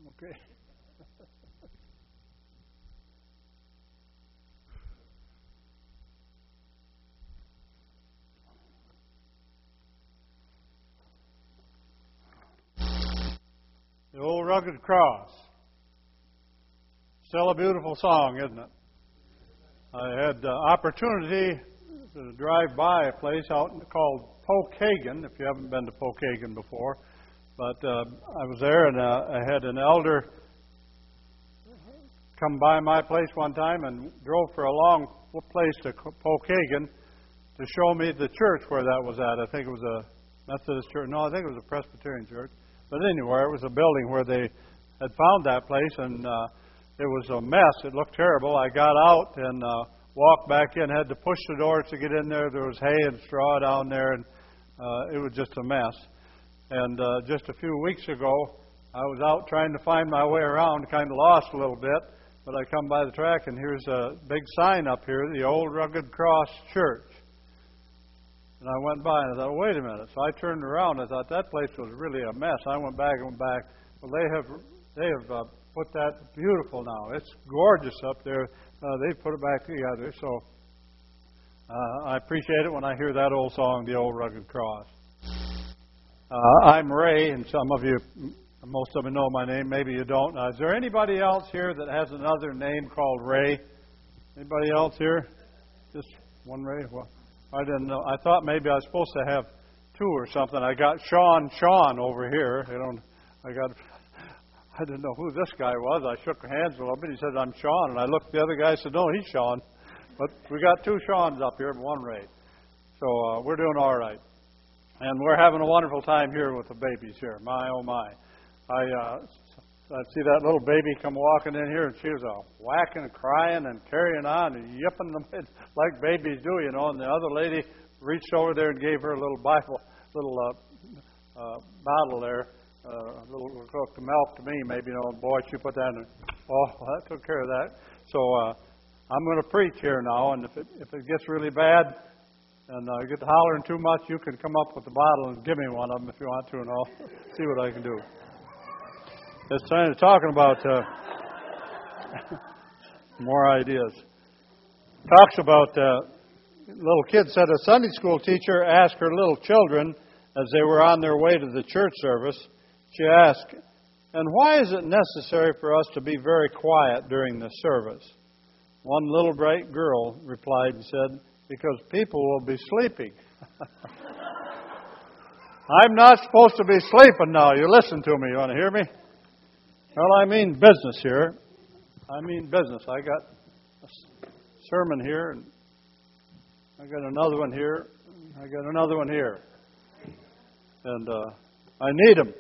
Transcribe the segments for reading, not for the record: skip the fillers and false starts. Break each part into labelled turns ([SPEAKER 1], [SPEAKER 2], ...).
[SPEAKER 1] Okay. The Old Rugged Cross. Still a beautiful song, isn't it? I had the opportunity to drive by a place out called Pokagon, if you haven't been to Pokagon before. But I was there, and I had an elder come by my place one time and drove for a long place to Pokagon to show me the church where that was at. I think it was a Methodist church. No, I think it was a Presbyterian church. But anyway, it was a building where they had found that place, and it was a mess. It looked terrible. I got out and walked back in, had to push the doors to get in there. There was hay and straw down there, and it was just a mess. And just a few weeks ago, I was out trying to find my way around, kind of lost a little bit, but I come by the track, and here's a big sign up here, the Old Rugged Cross Church. And I went by, and I thought, wait a minute. So I turned around, and I thought, that place was really a mess. I went back. Well, they have put that beautiful now. It's gorgeous up there. They put it back together. So I appreciate it when I hear that old song, The Old Rugged Cross. I'm Ray, and some of you, most of you know my name. Maybe you don't. Is there anybody else here that has another name called Ray? Anybody else here? Just one Ray? Well, I didn't know. I thought maybe I was supposed to have two or something. I got Sean over here. I didn't know who this guy was. I shook hands with him, and he said, I'm Sean. And I looked at the other guy and said, no, he's Sean. But we got two Seans up here and one Ray. So we're doing all right. And we're having a wonderful time here with the babies here. My, oh, my. I see that little baby come walking in here, and she was whacking and crying and carrying on and yipping them like babies do, you know. And the other lady reached over there and gave her a little bottle there, a little cook of milk to me, maybe, you know. And boy, she put that in. Oh, well, that took care of that. So I'm going to preach here now, and if it gets really bad and I get to hollering too much, you can come up with the bottle and give me one of them if you want to, and I'll see what I can do. It's kind of talking about more ideas. Talks about little kid said a Sunday school teacher asked her little children as they were on their way to the church service. She asked, "And why is it necessary for us to be very quiet during the service?" One little bright girl replied and said, "Because people will be sleeping." I'm not supposed to be sleeping now. You listen to me. You want to hear me? Well, I mean business here. I mean business. I got a sermon here, and I got another one here, and I got another one here. And I need them.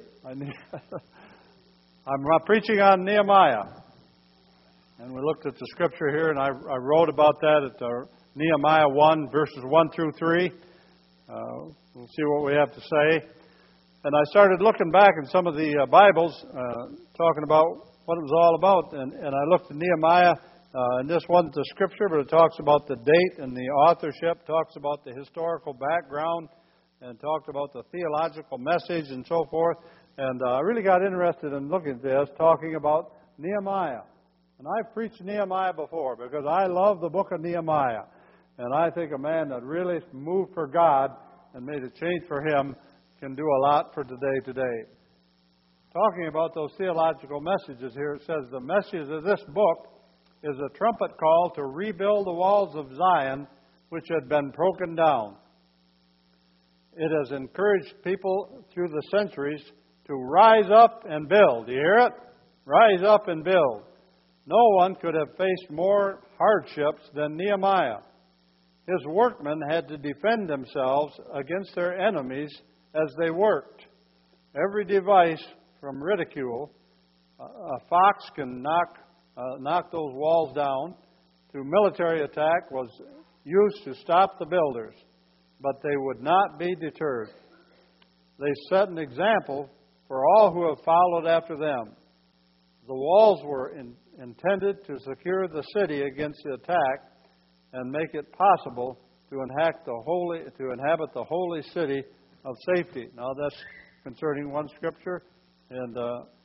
[SPEAKER 1] I'm preaching on Nehemiah. And we looked at the scripture here, and I wrote about that at Nehemiah 1, verses 1 through 3. We'll see what we have to say. And I started looking back in some of the Bibles, talking about what it was all about. And I looked at Nehemiah, and this wasn't the scripture, but it talks about the date and the authorship, talks about the historical background, and talked about the theological message and so forth. And I really got interested in looking at this, talking about Nehemiah. And I've preached Nehemiah before because I love the book of Nehemiah. And I think a man that really moved for God and made a change for Him can do a lot for today. Talking about those theological messages here, it says the message of this book is a trumpet call to rebuild the walls of Zion which had been broken down. It has encouraged people through the centuries to rise up and build. Do you hear it? Rise up and build. No one could have faced more hardships than Nehemiah. His workmen had to defend themselves against their enemies as they worked. Every device from ridicule, a fox can knock those walls down, to military attack was used to stop the builders, but they would not be deterred. They set an example for all who have followed after them. The walls were intended to secure the city against the attack and make it possible to inhabit the holy city of safety. Now that's concerning one scripture, and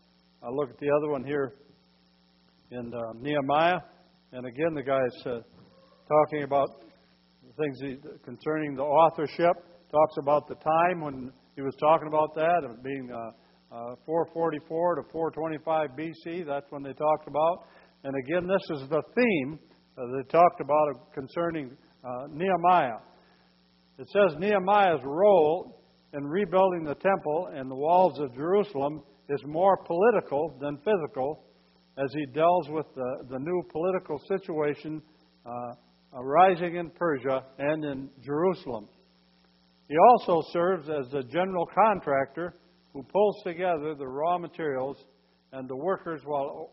[SPEAKER 1] I look at the other one here in Nehemiah, and again the guy's talking about things concerning the authorship. Talks about the time when he was talking about that, of being 444 to 425 BC. That's when they talked about. And again, this is the theme they talked about concerning Nehemiah. It says Nehemiah's role in rebuilding the temple and the walls of Jerusalem is more political than physical, as he deals with the new political situation arising in Persia and in Jerusalem. He also serves as the general contractor who pulls together the raw materials and the workers while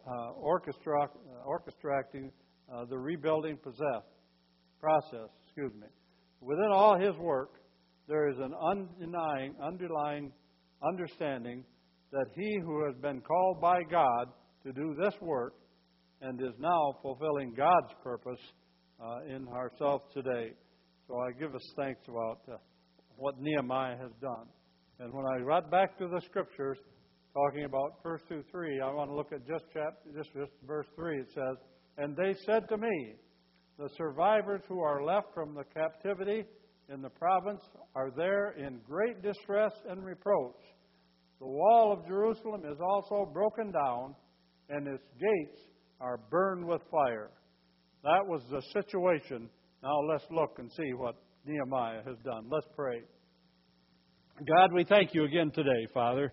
[SPEAKER 1] orchestrating the rebuilding process. Within all his work, there is an underlying understanding that he who has been called by God to do this work and is now fulfilling God's purpose in ourselves today. So I give us thanks about what Nehemiah has done. And when I got back to the Scriptures, talking about verse 2-3, I want to look at just verse 3. It says, "And they said to me, the survivors who are left from the captivity in the province are there in great distress and reproach. The wall of Jerusalem is also broken down, and its gates are burned with fire." That was the situation. Now let's look and see what Nehemiah has done. Let's pray. God, we thank you again today, Father.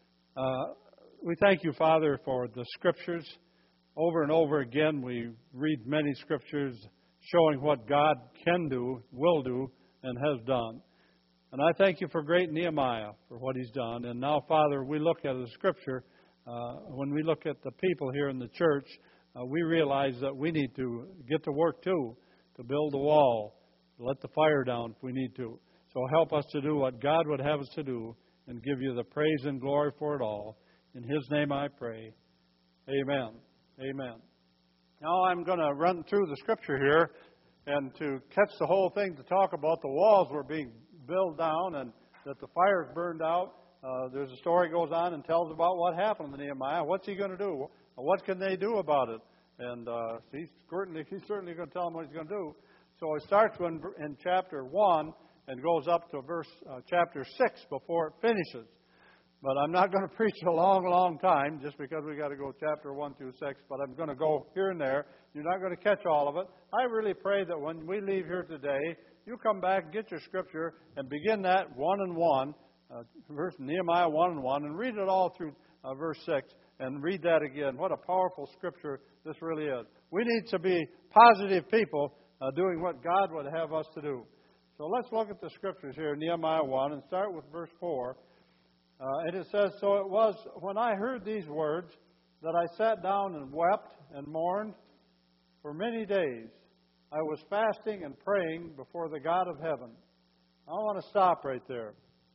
[SPEAKER 1] We thank you, Father, for the Scriptures. Over and over again, we read many Scriptures showing what God can do, will do, and has done. And I thank you for great Nehemiah, for what he's done. And now, Father, we look at the Scripture. When we look at the people here in the church, we realize that we need to get to work, too, to build a wall, to let the fire down if we need to. So help us to do what God would have us to do and give you the praise and glory for it all. In His name I pray. Amen. Amen. Now I'm going to run through the Scripture here, and to catch the whole thing, to talk about the walls were being built down and that the fires burned out. There's a story goes on and tells about what happened to Nehemiah. What's he going to do? What can they do about it? And he's certainly going to tell them what he's going to do. So it starts in chapter 1 and goes up to chapter 6 before it finishes. But I'm not going to preach a long time just because we got to go chapter 1 through 6. But I'm going to go here and there. You're not going to catch all of it. I really pray that when we leave here today, you come back, get your Scripture, and begin that 1 verse Nehemiah 1 and read it all through verse 6 and read that again. What a powerful Scripture this really is. We need to be positive people doing what God would have us to do. So let's look at the Scriptures here, Nehemiah 1, and start with verse 4. And it says, "So it was when I heard these words that I sat down and wept and mourned for many days. I was fasting and praying before the God of heaven." I want to stop right there.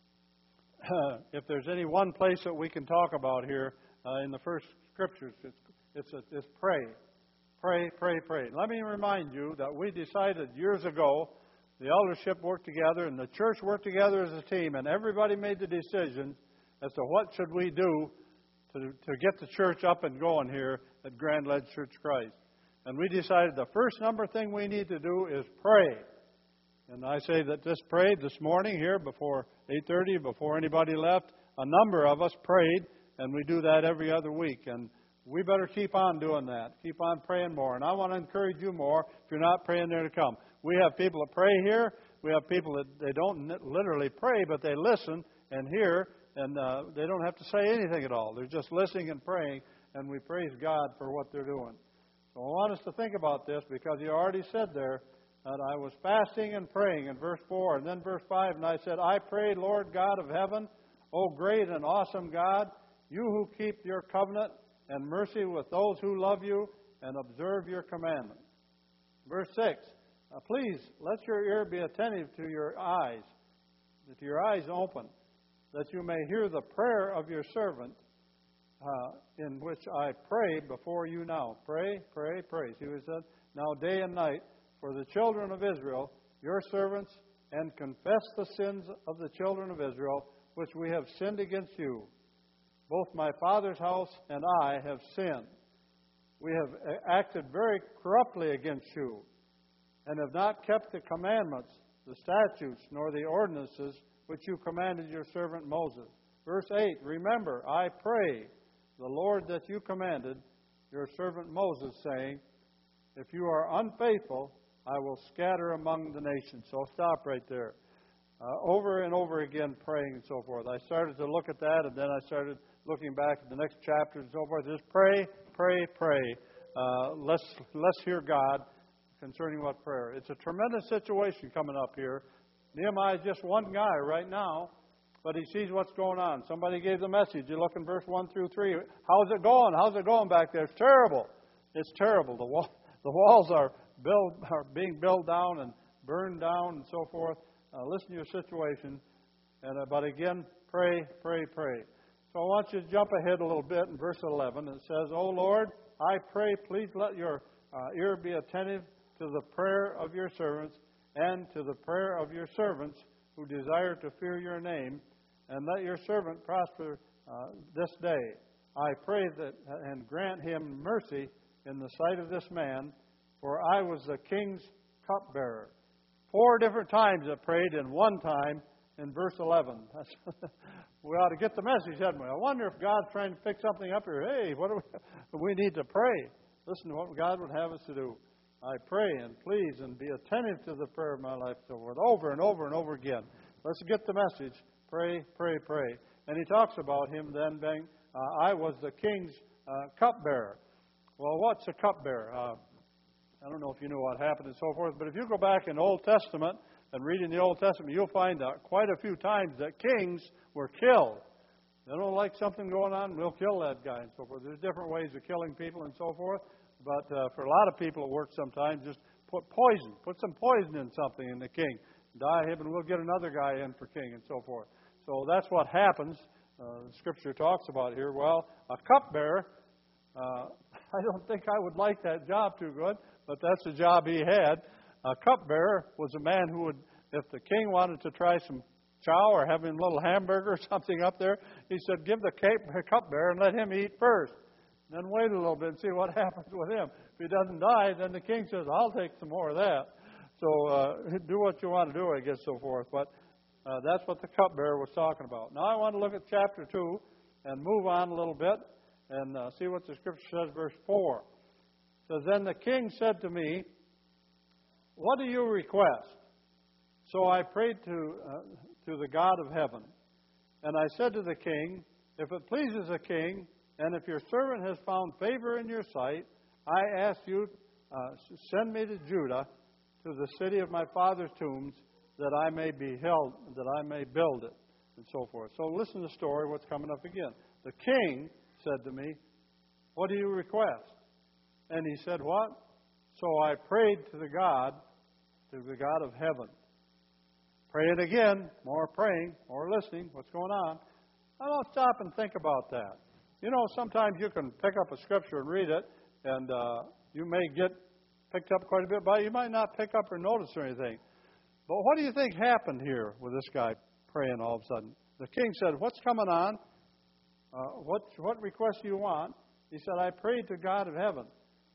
[SPEAKER 1] If there's any one place that we can talk about here in the first Scriptures, it's pray. Pray. Let me remind you that we decided years ago, the eldership worked together and the church worked together as a team, and everybody made the decision as to what should we do to get the church up and going here at Grand Ledge Church Christ. And we decided the first number thing we need to do is pray. And I say that this prayed this morning here before 8:30, before anybody left. A number of us prayed, and we do that every other week. And we better keep on doing that. Keep on praying more. And I want to encourage you more, if you're not praying, there to come. We have people that pray here. We have people that they don't literally pray, but they listen and hear, and they don't have to say anything at all. They're just listening and praying, and we praise God for what they're doing. So I want us to think about this, because He already said there that I was fasting and praying in verse 4. And then verse 5, and I said, "I pray, Lord God of heaven, O great and awesome God, you who keep your covenant and mercy with those who love you and observe your commandments." Verse 6, "Please let your ear be attentive to your eyes, that your eyes open, that you may hear the prayer of your servant, in which I pray before you now." Pray. See what it says? "Now day and night for the children of Israel, your servants, and confess the sins of the children of Israel, which we have sinned against you." both my father's house and I have sinned. We have acted very corruptly against you, and have not kept the commandments, the statutes, nor the ordinances which you commanded your servant Moses. Verse 8, remember, I pray, the Lord that you commanded your servant Moses, saying, if you are unfaithful, I will scatter among the nations. So stop right there. Over and over again praying and so forth. I started to look at that, and then I started looking back at the next chapter and so forth. Just pray, pray, pray. Let's hear God concerning what prayer. It's a tremendous situation coming up here. Nehemiah is just one guy right now, but he sees what's going on. Somebody gave the message. You look in verse 1 through 3. How's it going? How's it going back there? It's terrible. It's terrible. The walls are being built down and burned down and so forth. Listen to your situation. But again, pray, pray, pray. So I want you to jump ahead a little bit in verse 11. It says, O Lord, I pray, please let your ear be attentive to the prayer of your servants and to the prayer of your servants who desire to fear your name, and let your servant prosper this day. I pray that and grant him mercy in the sight of this man, for I was the king's cupbearer. 4 different times I prayed, and one time in verse 11. We ought to get the message, hadn't we? I wonder if God's trying to pick something up here. Hey, what do we need to pray? Listen to what God would have us to do. I pray and please and be attentive to the prayer of my life, so forth, over and over and over again. Let's get the message. Pray, pray, pray. And he talks about him then being, I was the king's cupbearer. Well, what's a cupbearer? I don't know if you know what happened and so forth, but if you go back in the Old Testament and read in the Old Testament, you'll find out quite a few times that kings were killed. They don't like something going on, we'll kill that guy and so forth. There's different ways of killing people and so forth, but for a lot of people it works sometimes. Just put some poison in something in the king. Die him and we'll get another guy in for king and so forth. So that's what happens. The Scripture talks about here. Well, a cupbearer, I don't think I would like that job too good, but that's the job he had. A cupbearer was a man who would, if the king wanted to try some chow or have a little hamburger or something up there, he said, give the cupbearer and let him eat first. Then wait a little bit and see what happens with him. If he doesn't die, then the king says, I'll take some more of that. So do what you want to do, I guess, so forth. But that's what the cupbearer was talking about. Now I want to look at chapter 2 and move on a little bit and see what the Scripture says, verse 4. It says, then the king said to me, what do you request? So I prayed to the God of heaven. And I said to the king, if it pleases the king, and if your servant has found favor in your sight, I ask you, send me to Judah, to the city of my father's tombs, that I may build it, and so forth. So listen to the story, what's coming up again. The king said to me, what do you request? And he said, what? So I prayed to the God of heaven. Pray it again, more praying, more listening, what's going on. I don't stop and think about that. You know, sometimes you can pick up a scripture and read it, and you may get picked up quite a bit by it. You might not pick up or notice or anything. But what do you think happened here with this guy praying all of a sudden? The king said, what's coming on? What request do you want? He said, I prayed to God of heaven.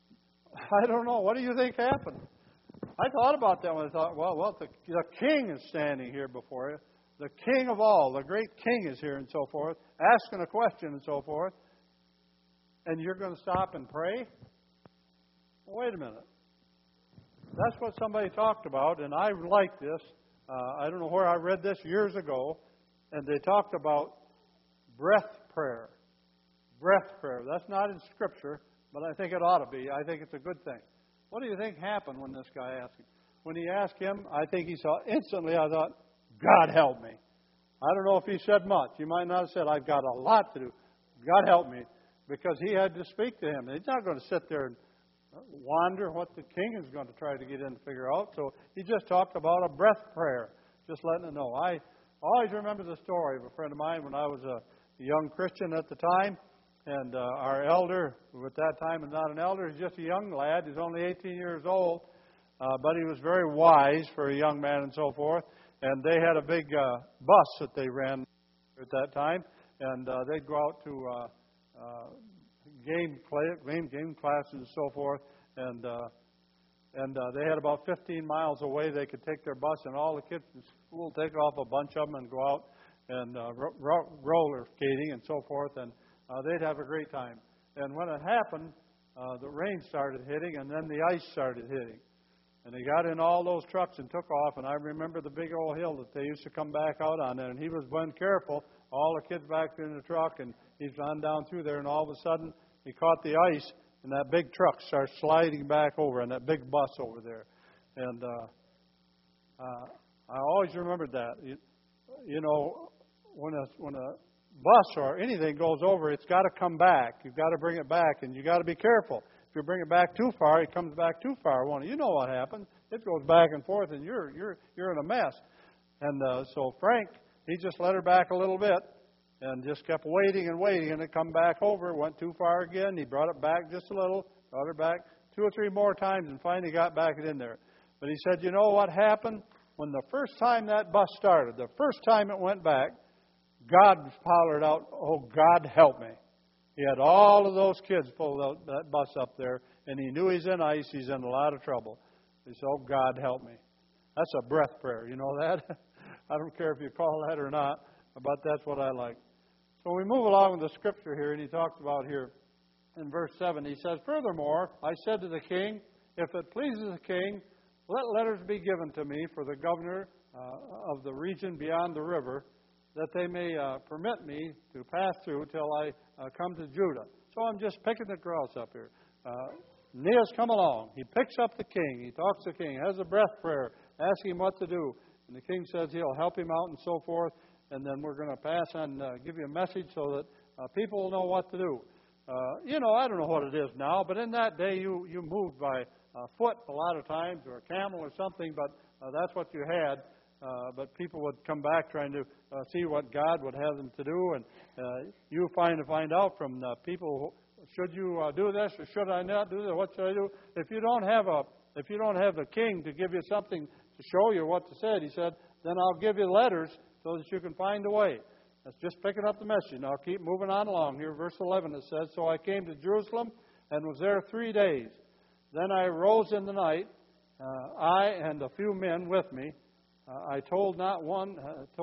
[SPEAKER 1] I don't know. What do you think happened? I thought about that when I thought, well, the king is standing here before you. The king of all, the great king is here and so forth, asking a question and so forth. And you're going to stop and pray? Well, wait a minute. That's what somebody talked about, and I like this. I don't know where I read this years ago, and they talked about breath prayer. Breath prayer. That's not in Scripture, but I think it ought to be. I think it's a good thing. What do you think happened when this guy asked him? When he asked him, I think he saw instantly, I thought, God help me. I don't know if he said much. He might not have said, I've got a lot to do. God help me. Because he had to speak to him. He's not going to sit there and wonder what the king is going to try to get in to figure out. So he just talked about a breath prayer, just letting it know. I always remember the story of a friend of mine when I was a young Christian at the time. And our elder, who at that time was not an elder, he's just a young lad. He's only 18 years old. But he was very wise for a young man and so forth. And they had a big bus that they ran at that time. and they'd go out to game classes and so forth, and they had about 15 miles away. They could take their bus, and all the kids from school take off, a bunch of them, and go out and roller skating and so forth, and they'd have a great time. And when it happened, the rain started hitting, and then the ice started hitting. And they got in all those trucks and took off, and I remember the big old hill that they used to come back out on there, and he was being careful, all the kids back in the truck, and he's gone down through there, and all of a sudden he caught the ice, and that big truck starts sliding back over, and that big bus over there. And I always remembered that. You know, when a bus or anything goes over, it's got to come back. You've got to bring it back, and you've got to be careful. If you bring it back too far, it comes back too far, won't it? You know what happens. It goes back and forth, and you're in a mess. And so Frank, he just let her back a little bit and just kept waiting and waiting, and it come back over. It went too far again. He brought it back just a little, brought her back 2 or 3 more times, and finally got back in there. But he said, you know what happened? When the first time that bus started, the first time it went back, God hollered out, "Oh, God, help me." He had all of those kids pull that bus up there, and he knew he's in ice. He's in a lot of trouble. He said, "Oh, God, help me." That's a breath prayer. You know that? I don't care if you call that or not, but that's what I like. So we move along with the scripture here, and he talks about here in verse 7. He says, "Furthermore, I said to the king, if it pleases the king, let letters be given to me for the governor of the region beyond the river, that they may permit me to pass through till I come to Judah." So I'm just picking the grouse up here. Neah's come along. He picks up the king. He talks to the king, has a breath prayer, asking him what to do. And the king says he'll help him out and so forth. And then we're going to pass on, give you a message so that people will know what to do. You know, I don't know what it is now, but in that day you moved by foot a lot of times, or a camel or something, but that's what you had. But people would come back trying to see what God would have them to do, and you find out from the people, should you do this or should I not do this? What should I do? If you don't have a king to give you something to show you what to say, he said, then I'll give you letters so that you can find a way. That's just picking up the message. Now keep moving on along here. Verse 11 it says, "So I came to Jerusalem and was there 3 days. Then I rose in the night, I and a few men with me. I told no one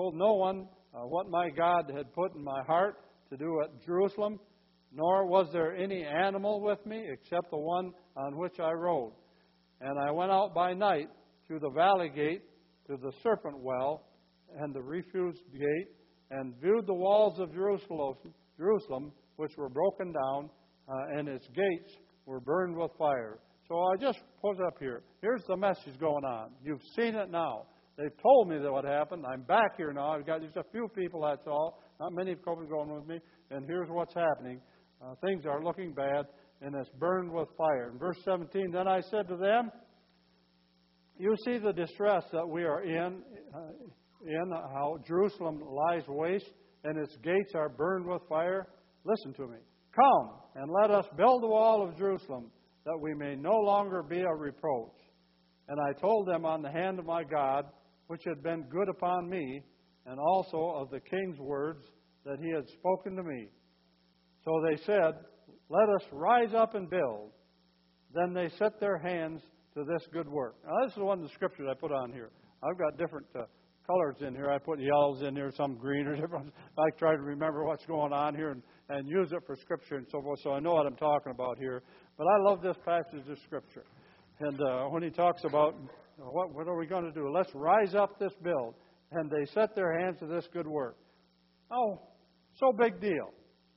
[SPEAKER 1] what my God had put in my heart to do at Jerusalem, nor was there any animal with me except the one on which I rode. And I went out by night through the valley gate to the serpent well and the refuse gate, and viewed the walls of Jerusalem, which were broken down, and its gates were burned with fire." So I just put it up here. Here's the message going on. You've seen it now. They've told me that what happened. I'm back here now. I've got just a few people, that's all. Not many people going with me. And here's what's happening. Things are looking bad, and it's burned with fire. In verse 17, "Then I said to them, you see the distress that we are in how Jerusalem lies waste, and its gates are burned with fire. Listen to me. Come, and let us build the wall of Jerusalem, that we may no longer be a reproach. And I told them on the hand of my God, which had been good upon me, and also of the king's words that he had spoken to me. So they said, let us rise up and build. Then they set their hands to this good work." Now, this is one of the scriptures I put on here. I've got different colors in here. I put yellows in here, some green or different. I try to remember what's going on here and use it for scripture and so forth, so I know what I'm talking about here. But I love this passage of scripture. And when he talks about what are we going to do? Let's rise up this build. And they set their hands to this good work. Oh, so big deal.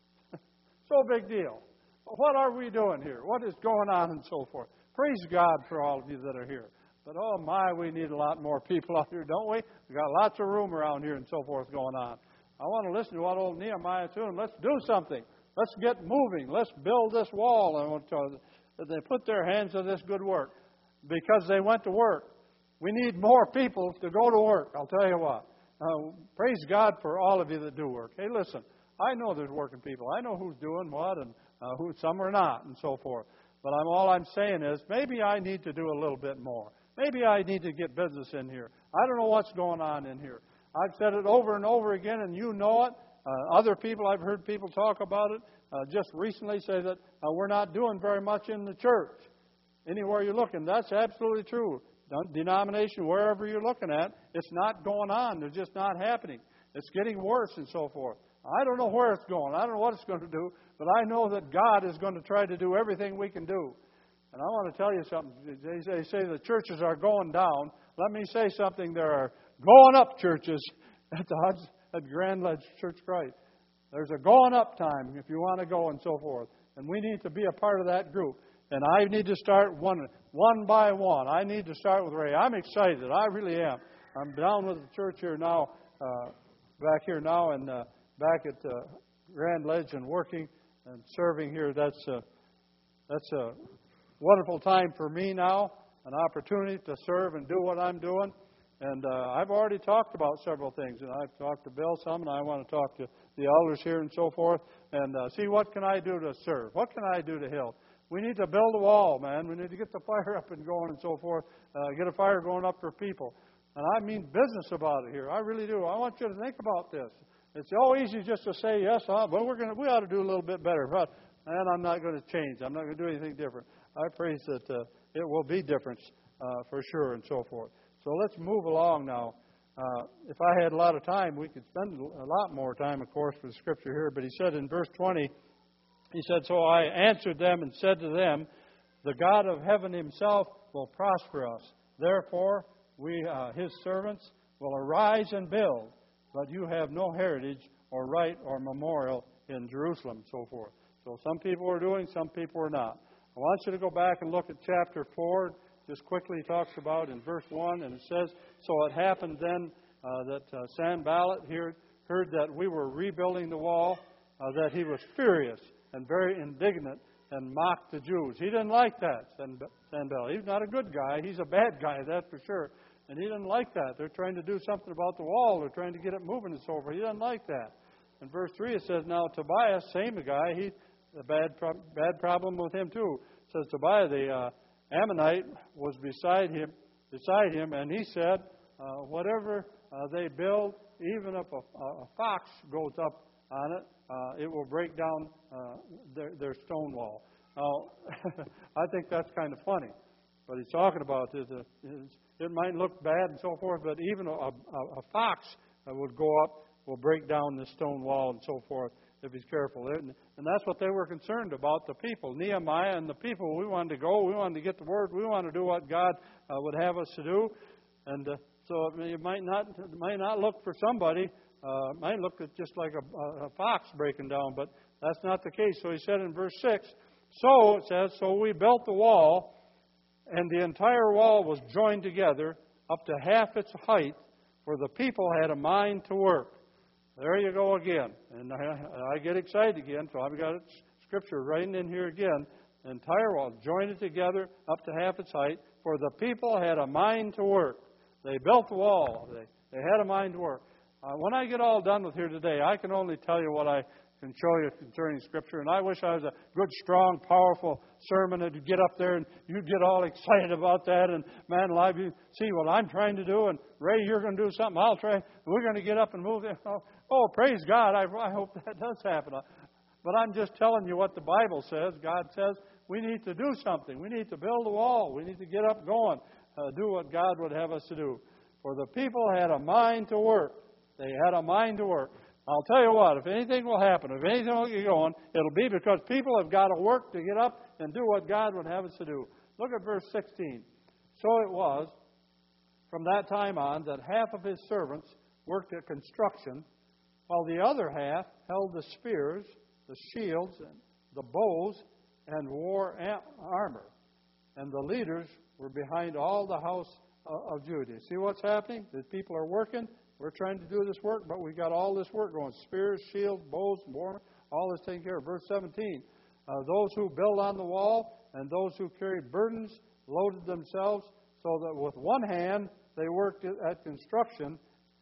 [SPEAKER 1] So big deal. What are we doing here? What is going on and so forth? Praise God for all of you that are here. But oh my, we need a lot more people out here, don't we? We've got lots of room around here and so forth going on. I want to listen to what old Nehemiah is doing. Let's do something. Let's get moving. Let's build this wall. And they put their hands to this good work because they went to work. We need more people to go to work. I'll tell you what. Praise God for all of you that do work. Hey, listen, I know there's working people. I know who's doing what and who some are not and so forth. But all I'm saying is maybe I need to do a little bit more. Maybe I need to get business in here. I don't know what's going on in here. I've said it over and over again, and you know it. Other people, I've heard people talk about it just recently, say that we're not doing very much in the church. Anywhere you're looking, that's absolutely true. Denomination, wherever you're looking at, it's not going on. They're just not happening. It's getting worse and so forth. I don't know where it's going. I don't know what it's going to do, but I know that God is going to try to do everything we can do. And I want to tell you something. They say the churches are going down. Let me say something. There are going up churches at Grand Ledge Church Christ. There's a going up time if you want to go and so forth. And we need to be a part of that group. And I need to start one by one. I need to start with Ray. I'm excited. I really am. I'm down with the church here now, back here now, and back at Grand Ledge and working and serving here. That's a wonderful time for me now, an opportunity to serve and do what I'm doing. And I've already talked about several things, and I've talked to Bill some, and I want to talk to the elders here and so forth, and see what can I do to serve? What can I do to help? We need to build a wall, man. We need to get the fire up and going and so forth, get a fire going up for people. And I mean business about it here. I really do. I want you to think about this. It's so easy just to say, yes, but we ought to do a little bit better. But, and I'm not going to change. I'm not going to do anything different. I praise that it will be different for sure and so forth. So let's move along now. If I had a lot of time, we could spend a lot more time, of course, with the Scripture here. But he said in verse 20, he said, so I answered them and said to them, the God of heaven himself will prosper us. Therefore, we, his servants, will arise and build. But you have no heritage or right or memorial in Jerusalem, so forth. So some people are doing, some people are not. I want you to go back and look at chapter 4. Just quickly talks about in verse 1, and it says, so it happened then that Sanballat heard that we were rebuilding the wall, that he was furious and very indignant and mocked the Jews. He didn't like that, Sanballat. He's not a good guy. He's a bad guy, that's for sure. And he didn't like that. They're trying to do something about the wall. They're trying to get it moving and so forth. He doesn't like that. In verse 3 it says, now Tobiah, same guy, a bad problem with him too. It says Tobiah the Ammonite was beside him, and he said, whatever they build, even if a fox goes up on it, it will break down their stone wall. Now, I think that's kind of funny. But he's talking about this. It might look bad and so forth, but even a fox would go up, will break down the stone wall and so forth if he's careful. And that's what they were concerned about, the people. Nehemiah and the people, we wanted to go. We wanted to get the word. We wanted to do what God would have us to do. And so it might not look for somebody. It might look just like a fox breaking down, but that's not the case. So he said in verse 6, so it says, so we built the wall, and the entire wall was joined together up to half its height, for the people had a mind to work. There you go again. And I get excited again, so I've got Scripture writing in here again. The entire wall joined it together up to half its height, for the people had a mind to work. They built the wall. They had a mind to work. When I get all done with here today, I can only tell you what I can show you concerning Scripture. And I wish I was a good, strong, powerful sermon that you'd get up there and you'd get all excited about that. And man alive, you see what I'm trying to do. And Ray, you're going to do something. I'll try. We're going to get up and move. Oh, praise God. I hope that does happen. But I'm just telling you what the Bible says. God says we need to do something. We need to build a wall. We need to get up going. Do what God would have us to do. For the people had a mind to work. They had a mind to work. I'll tell you what, if anything will happen, if anything will get going, it'll be because people have got to work to get up and do what God would have us to do. Look at verse 16. So it was, from that time on, that half of his servants worked at construction, while the other half held the spears, the shields, and the bows, and wore armor. And the leaders were behind all the house of Judah. See what's happening? The people are working. We're trying to do this work, but we got all this work going. Spears, shields, bows, warmer, all this taken care of. Verse 17. Those who build on the wall and those who carried burdens loaded themselves, so that with one hand they worked at construction,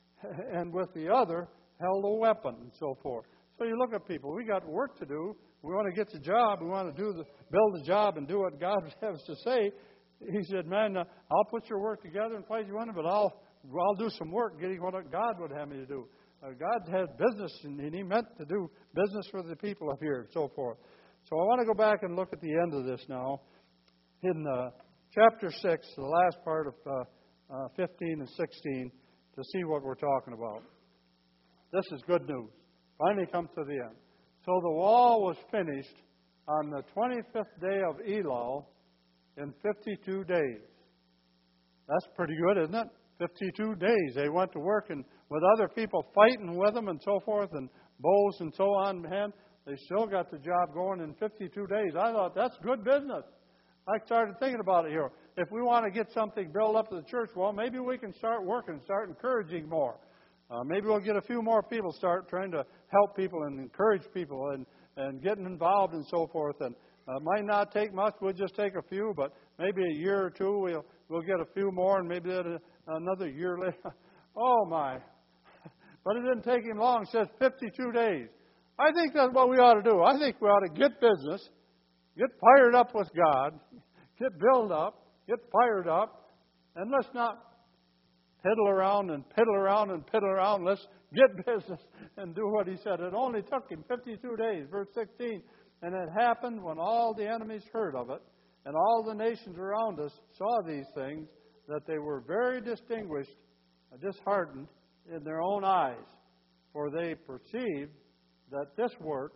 [SPEAKER 1] and with the other held a weapon, and so forth. So you look at people. We got work to do. We want to get the job. We want to build the job and do what God has to say. He said, man, I'll put your work together and place you on it, but I'll do some work getting what God would have me to do. God had business, and He meant to do business for the people up here and so forth. So I want to go back and look at the end of this now. In chapter 6, the last part of 15 and 16, to see what we're talking about. This is good news. Finally comes to the end. So the wall was finished on the 25th day of Elul in 52 days. That's pretty good, isn't it? 52 days. They went to work and with other people fighting with them and so forth, and bows and so on in hand. They still got the job going in 52 days. I thought, that's good business. I started thinking about it here. If we want to get something built up to the church, well, maybe we can start working, start encouraging more. Maybe we'll get a few more people start trying to help people and encourage people and getting involved and so forth. And it might not take much. We'll just take a few, but maybe a year or two we'll get a few more, and maybe another year later. Oh, my. But it didn't take him long. It says 52 days. I think that's what we ought to do. I think we ought to get business, get fired up with God, get built up, get fired up, and let's not piddle around and piddle around and piddle around. Let's get business and do what he said. It only took him 52 days, verse 16. And it happened when all the enemies heard of it, and all the nations around us saw these things, that they were very distinguished, disheartened in their own eyes, for they perceived that this work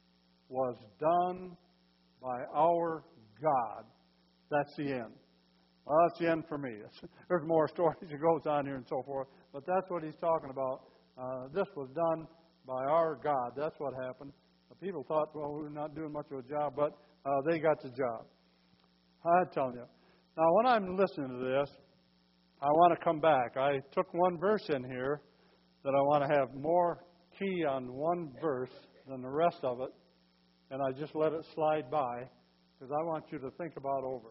[SPEAKER 1] was done by our God. That's the end. Well, that's the end for me. There's more stories that goes on here and so forth, but that's what he's talking about. This was done by our God. That's what happened. The people thought, well, we're not doing much of a job, but they got the job. I'm telling you. Now, when I'm listening to this, I want to come back. I took one verse in here that I want to have more key on one verse than the rest of it, and I just let it slide by because I want you to think about over.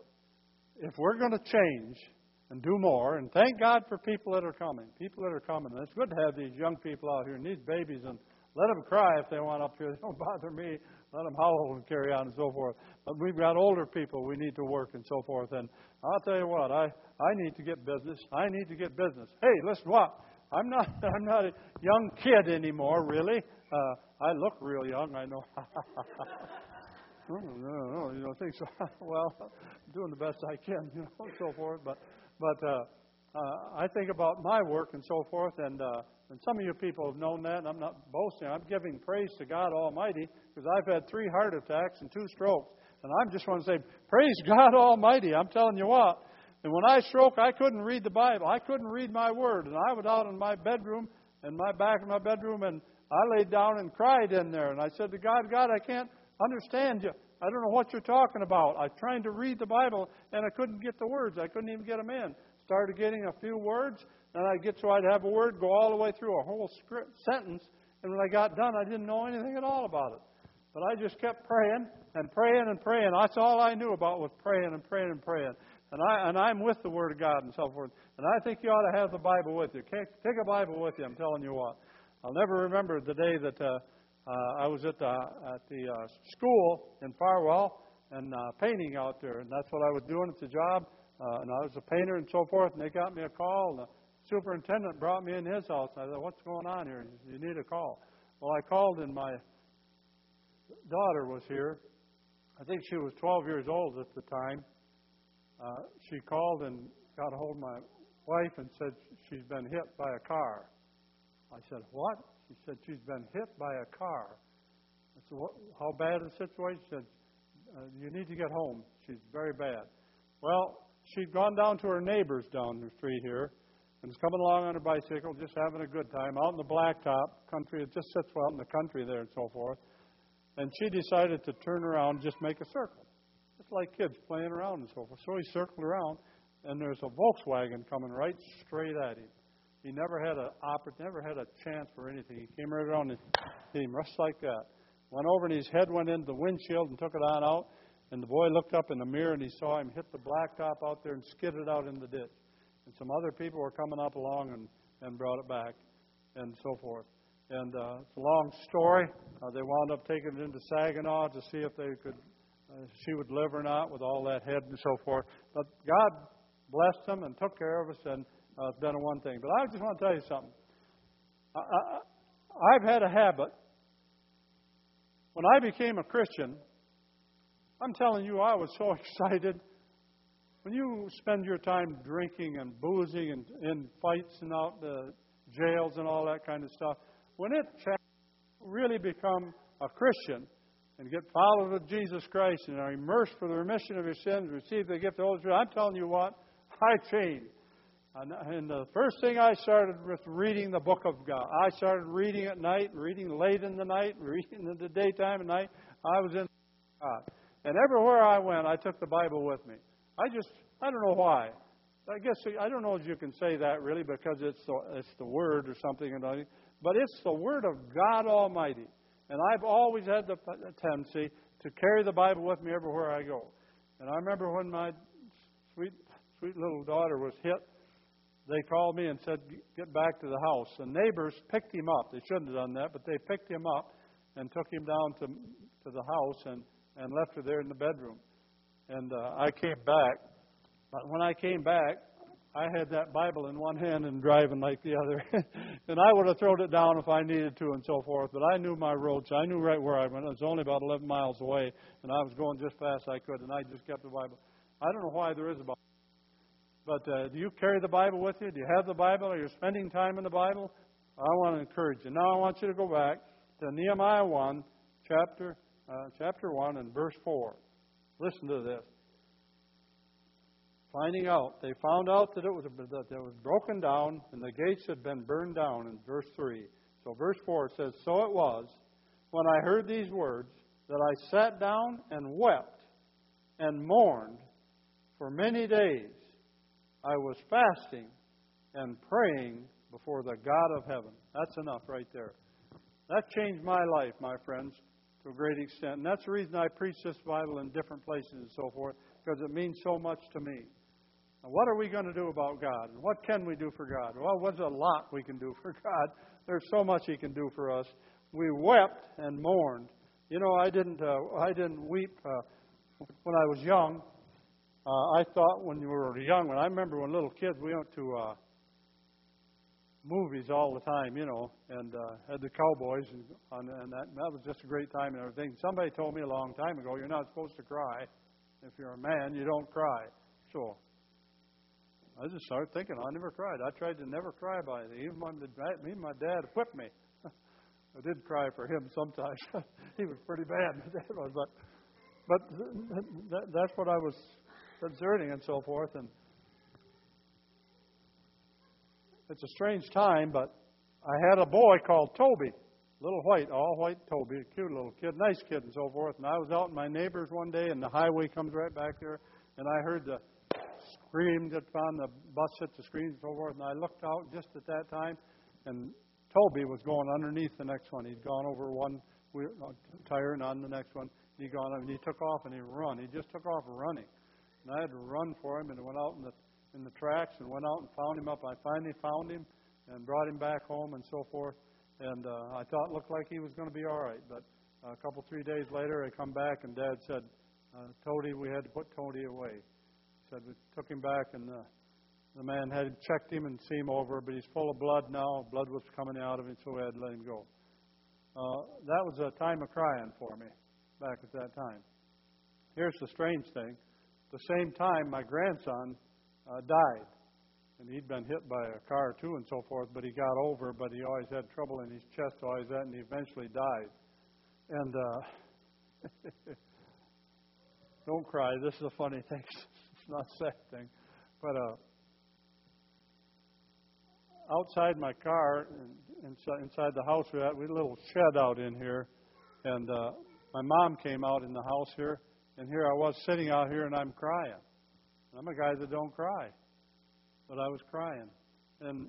[SPEAKER 1] If we're going to change and do more, and thank God for people that are coming. And it's good to have these young people out here and these babies, and let them cry if they want up here. They don't bother me. Let them howl and carry on and so forth. But we've got older people we need to work and so forth. And I'll tell you what, I need to get business. I need to get business. Hey, listen, what? I'm not a young kid anymore, really. I look real young, I know. No, you don't think so? Well, I'm doing the best I can, and so forth. But I think about my work and so forth, and some of you people have known that, and I'm not boasting. I'm giving praise to God Almighty because I've had 3 heart attacks and 2 strokes. And I just want to say, praise God Almighty. I'm telling you what. And when I stroke, I couldn't read the Bible. I couldn't read my word. And I was out in my bedroom, in my back of my bedroom, and I laid down and cried in there. And I said to God, I can't understand you. I don't know what you're talking about. I was trying to read the Bible, and I couldn't get the words. I couldn't even get them in. Started getting a few words, and I'd get so I'd have a word, go all the way through a whole sentence, and when I got done, I didn't know anything at all about it. But I just kept praying and praying and praying. That's all I knew about was praying and praying and praying. And I'm with the Word of God and so forth. And I think you ought to have the Bible with you. Take a Bible with you, I'm telling you what. I'll never remember the day that I was at the school in Farwell and painting out there. And that's what I was doing at the job. And I was a painter and so forth. And they got me a call. And the superintendent brought me in his house. And I said, what's going on here? You need a call. Well, I called and my daughter was here. I think she was 12 years old at the time. She called and got a hold of my wife and said she's been hit by a car. I said, what? She said, she's been hit by a car. I said, how bad is the situation? She said, you need to get home. She's very bad. Well, she'd gone down to her neighbors down the street here and was coming along on her bicycle, just having a good time, out in the blacktop country. It just sits well in the country there and so forth. And she decided to turn around and just make a circle. Just like kids playing around and so forth. So he circled around, and there's a Volkswagen coming right straight at him. He never had a chance for anything. He came right around and hit him just like that. Went over and his head went into the windshield and took it on out. And the boy looked up in the mirror and he saw him hit the blacktop out there and skidded out in the ditch. And some other people were coming up along and brought it back and so forth. And it's a long story. They wound up taking it into Saginaw to see if they could, she would live or not with all that head and so forth. But God blessed them and took care of us, and it's been a one thing. But I just want to tell you something. I've had a habit. When I became a Christian, I'm telling you, I was so excited. When you spend your time drinking and boozing and in fights and out the jails and all that kind of stuff, when it really become a Christian and get followed with Jesus Christ and are immersed for the remission of your sins, receive the gift of the Holy Spirit, I'm telling you what, I changed. And the first thing I started with reading the book of God. I started reading at night, reading late in the night, reading in the daytime at night. I was in God. And everywhere I went, I took the Bible with me. I don't know why. I guess, I don't know if you can say that really because it's the Word or something. But it's the Word of God Almighty. And I've always had the tendency to carry the Bible with me everywhere I go. And I remember when my sweet little daughter was hit, they called me and said, get back to the house. The neighbors picked him up. They shouldn't have done that, but they picked him up and took him down to the house and left her there in the bedroom. And I came back. But when I came back, I had that Bible in one hand and driving like the other. And I would have thrown it down if I needed to and so forth. But I knew my road, so I knew right where I went. It was only about 11 miles away, and I was going just fast as I could, and I just kept the Bible. I don't know why there is a Bible. But do you carry the Bible with you? Do you have the Bible? Are you spending time in the Bible? I want to encourage you. Now I want you to go back to Nehemiah 1, chapter 1 and verse 4. Listen to this. They found out that it was broken down and the gates had been burned down in verse 3. So verse 4 says, so it was, when I heard these words, that I sat down and wept and mourned for many days. I was fasting and praying before the God of heaven. That's enough right there. That changed my life, my friends, to a great extent. And that's the reason I preach this Bible in different places and so forth, because it means so much to me. Now, what are we going to do about God? And what can we do for God? Well, there's a lot we can do for God. There's so much He can do for us. We wept and mourned. You know, I didn't weep when I was young. I thought when you were young, I remember when little kids, we went to movies all the time, you know, and had the cowboys, and that was just a great time and everything. Somebody told me a long time ago, you're not supposed to cry. If you're a man, you don't cry. So I just started thinking, I never cried. I tried to never cry by it. Even my dad whipped me. I did cry for him sometimes. He was pretty bad, my dad was, but that's what I was concerning and so forth. And it's a strange time, but I had a boy called Toby, little white, all white Toby, a cute little kid, nice kid and so forth. And I was out in my neighbor's one day, and the highway comes right back there, and I heard the scream that on the bus hit the screen and so forth. And I looked out just at that time, and Toby was going underneath the next one. He'd gone over one tire and on the next one. He took off and he run. He just took off running. And I had to run for him, and went out in the tracks and went out and found him up. I finally found him and brought him back home and so forth. And I thought it looked like he was going to be all right. But a couple, 3 days later, I come back, and Dad said, Toady, we had to put Toady away. He said, we took him back, and the man had checked him and seen him over, but he's full of blood now. Blood was coming out of him, so we had to let him go. That was a time of crying for me back at that time. Here's the strange thing. At the same time, my grandson died. And he'd been hit by a car, too, and so forth, but he got over, but he always had trouble in his chest, always that, and he eventually died. And don't cry. This is a funny thing. It's not a sad thing. But outside my car, inside the house we had a little shed out in here, and my mom came out in the house here, and here I was sitting out here, and I'm crying. I'm a guy that don't cry, but I was crying. And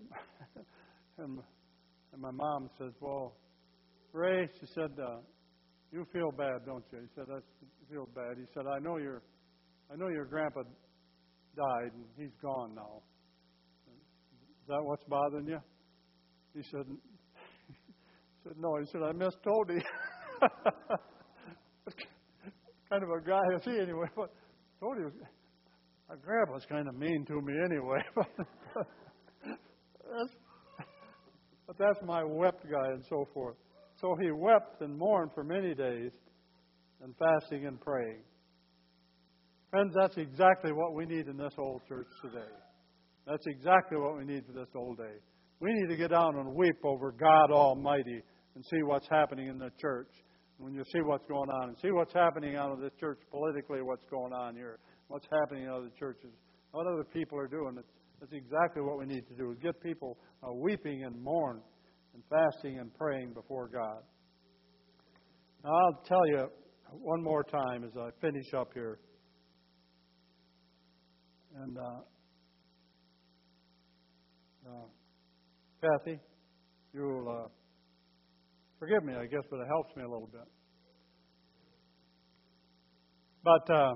[SPEAKER 1] my mom says, well, Ray, she said, you feel bad, don't you? He said, I feel bad. He said, I know your grandpa died, and he's gone now. Is that what's bothering you? He said, no. He said, I miss Toady. Kind of a guy is he anyway? But Toady was... My grandpa's kind of mean to me anyway. but that's my wept guy and so forth. So he wept and mourned for many days and fasting and praying. Friends, that's exactly what we need in this old church today. That's exactly what we need for this old day. We need to get down and weep over God Almighty and see what's happening in the church. When you see what's going on and see what's happening out of this church politically, what's going on here, what's happening in other churches, what other people are doing. That's exactly what we need to do, is get people weeping and mourn and fasting and praying before God. Now, I'll tell you one more time as I finish up here. And Kathy, you'll forgive me, I guess, but it helps me a little bit. But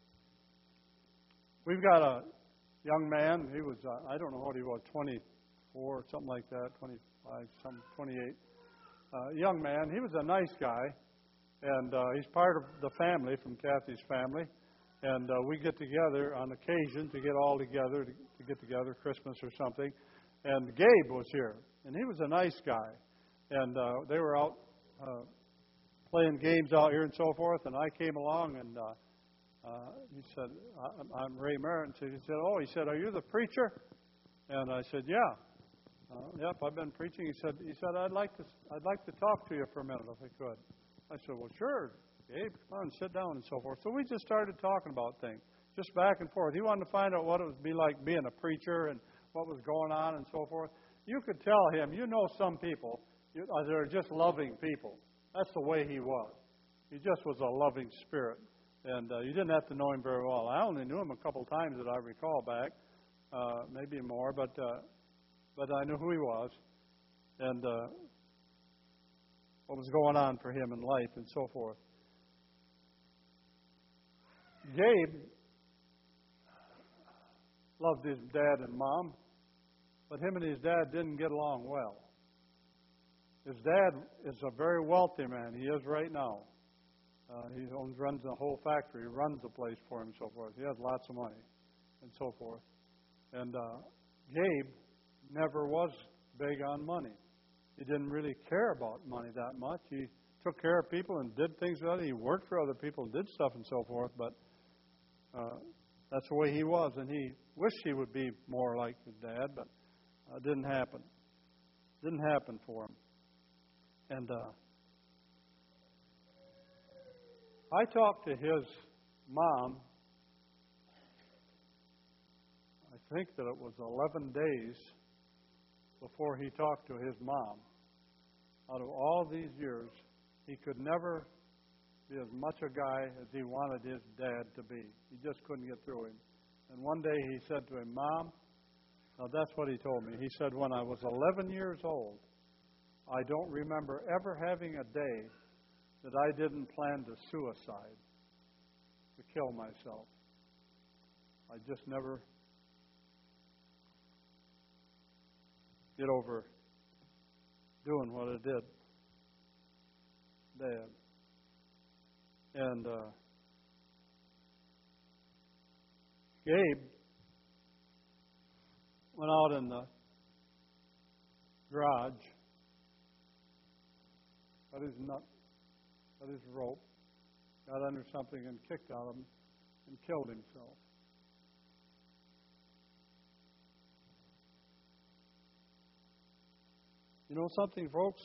[SPEAKER 1] we've got a young man. He was, I don't know what he was, 24 or something like that, 25, some 28. Young man. He was a nice guy, and he's part of the family, from Kathy's family. And we get together on occasion to get all together, to get together, Christmas or something. And Gabe was here, and he was a nice guy. And they were out playing games out here and so forth, and I came along, and he said, I'm Ray Merritt. He said, are you the preacher? And I said, yeah. Yep, I've been preaching. He said, I'd like to talk to you for a minute if I could. I said, well, sure, Gabe, come on, sit down and so forth. So we just started talking about things, just back and forth. He wanted to find out what it would be like being a preacher and what was going on and so forth. You could tell him, some people, they're just loving people. That's the way he was. He just was a loving spirit. And you didn't have to know him very well. I only knew him a couple times that I recall back, maybe more, but I knew who he was and what was going on for him in life and so forth. Gabe loved his dad and mom, but him and his dad didn't get along well. His dad is a very wealthy man. He is right now. He runs the whole factory. He runs the place for him and so forth. He has lots of money and so forth. And Gabe never was big on money. He didn't really care about money that much. He took care of people and did things with it. He worked for other people and did stuff and so forth, but that's the way he was. And he wished he would be more like his dad, but it didn't happen. Didn't happen for him. And I talked to his mom, I think that it was 11 days before he talked to his mom. Out of all these years, he could never be as much a guy as he wanted his dad to be. He just couldn't get through him. And one day he said to him, Mom, now that's what he told me. He said, when I was 11 years old, I don't remember ever having a day that I didn't plan to suicide, to kill myself. I just never get over doing what I did, Dad. And Gabe went out in the garage, got his nut, got his rope, got under something and kicked on him and killed himself. You know something, folks?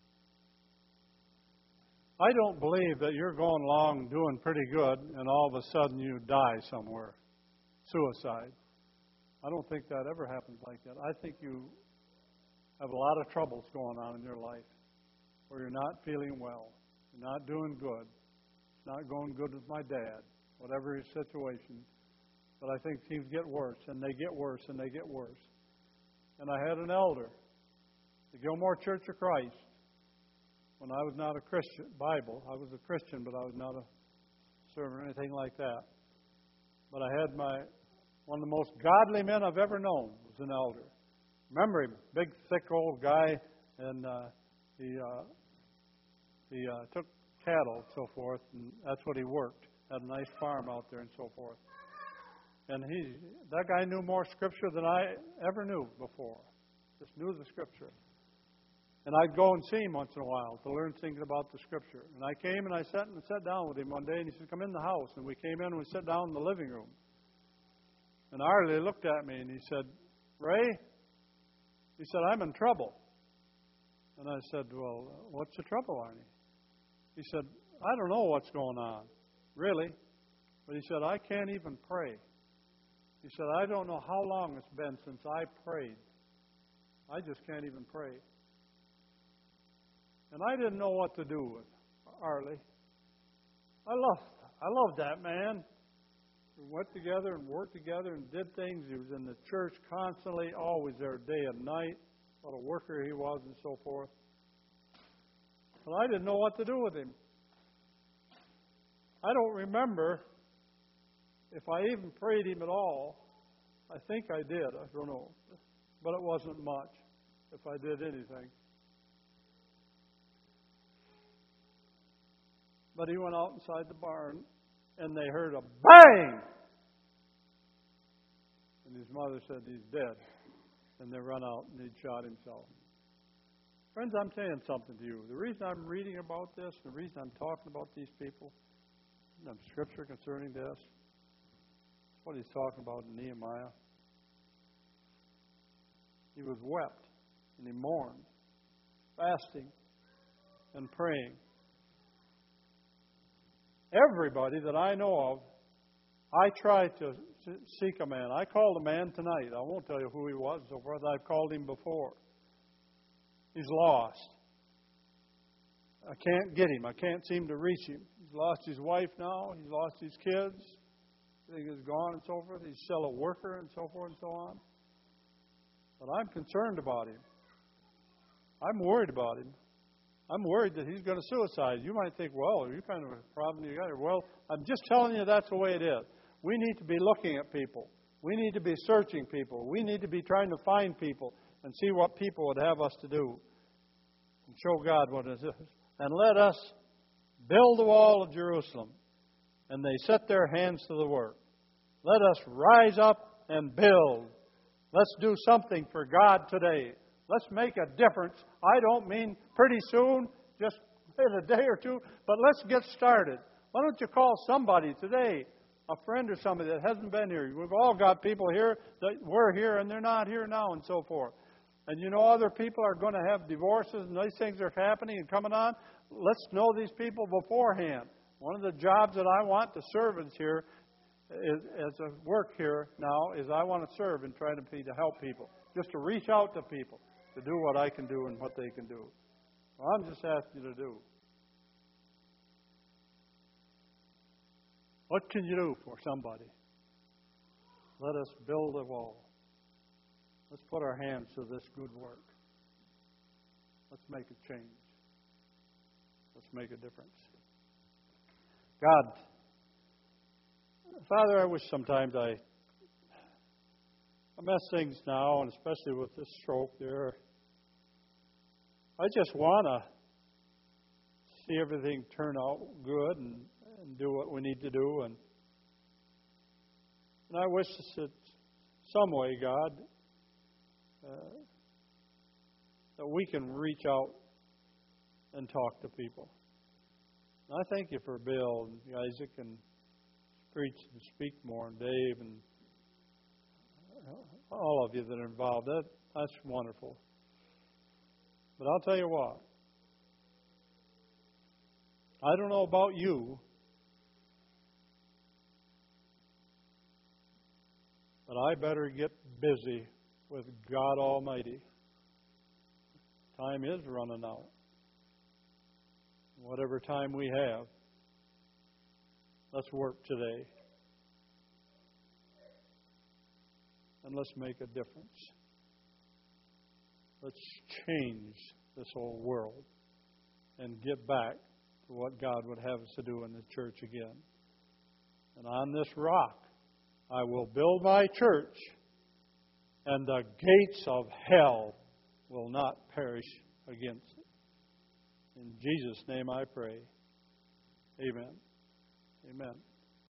[SPEAKER 1] I don't believe that you're going along doing pretty good and all of a sudden you die somewhere. Suicide. I don't think that ever happens like that. I think you have a lot of troubles going on in your life where you're not feeling well. You're not doing good. It's not going good with my dad, whatever his situation. But I think things get worse, and they get worse, and they get worse. And I had an elder, the Gilmore Church of Christ, when I was not a Christian, Bible, I was a Christian, but I was not a servant or anything like that. But I had one of the most godly men I've ever known was an elder. Remember him, big, thick, old guy, and he took cattle and so forth, and that's what he worked. Had a nice farm out there and so forth. And that guy knew more Scripture than I ever knew before. Just knew the Scripture. And I'd go and see him once in a while to learn things about the Scripture. And I came and I sat down with him one day, and he said, "Come in the house." And we came in and we sat down in the living room. And Arlie looked at me and he said, "Ray," he said, "I'm in trouble." And I said, "Well, what's the trouble, Arnie?" He said, "I don't know what's going on, really." But he said, "I can't even pray." He said, "I don't know how long it's been since I prayed. I just can't even pray." And I didn't know what to do with Arlie. I loved that man. We went together and worked together and did things. He was in the church constantly, always there day and night. What a worker he was and so forth. But I didn't know what to do with him. I don't remember if I even prayed him at all. I think I did. I don't know. But it wasn't much if I did anything. But he went out inside the barn, and they heard a bang! And his mother said, "He's dead." And they run out, and he'd shot himself. Friends, I'm saying something to you. The reason I'm reading about this, the reason I'm talking about these people, and Scripture concerning this, is what he's talking about in Nehemiah. He was wept, and he mourned, fasting, and praying. Everybody that I know of, I tried to seek a man. I called a man tonight. I won't tell you who he was, so forth. I've called him before. He's lost. I can't get him. I can't seem to reach him. He's lost his wife now. He's lost his kids. Everything is gone and so forth. He's still a worker and so forth and so on. But I'm concerned about him. I'm worried about him. I'm worried that he's going to suicide. You might think, well, you kind of a problem you got here. Well, I'm just telling you that's the way it is. We need to be looking at people. We need to be searching people. We need to be trying to find people and see what people would have us to do and show God what it is. And let us build the wall of Jerusalem. And they set their hands to the work. Let us rise up and build. Let's do something for God today. Let's make a difference. I don't mean pretty soon, just in a day or two, but let's get started. Why don't you call somebody today, a friend or somebody that hasn't been here? We've all got people here that were here and they're not here now and so forth. And you know other people are going to have divorces and these things are happening and coming on. Let's know these people beforehand. One of the jobs that I want to serve is here, as a work here now, is I want to serve and try to help people. Just to reach out to people, to do what I can do and what they can do. Well, I'm just asking you to do. What can you do for somebody? Let us build a wall. Let's put our hands to this good work. Let's make a change. Let's make a difference. God, Father, I wish sometimes I mess things now, and especially with this stroke there. I just want to see everything turn out good and do what we need to do. And I wish that some way, God, that we can reach out and talk to people. And I thank you for Bill and Isaac and preach and speak more, and Dave and all of you that are involved. That's wonderful. But I'll tell you what. I don't know about you, but I better get busy with God Almighty. Time is running out. Whatever time we have, let's work today. And let's make a difference. Let's change this whole world and get back to what God would have us to do in the church again. And on this rock, I will build my church, and the gates of hell will not perish against it. In Jesus' name I pray. Amen. Amen.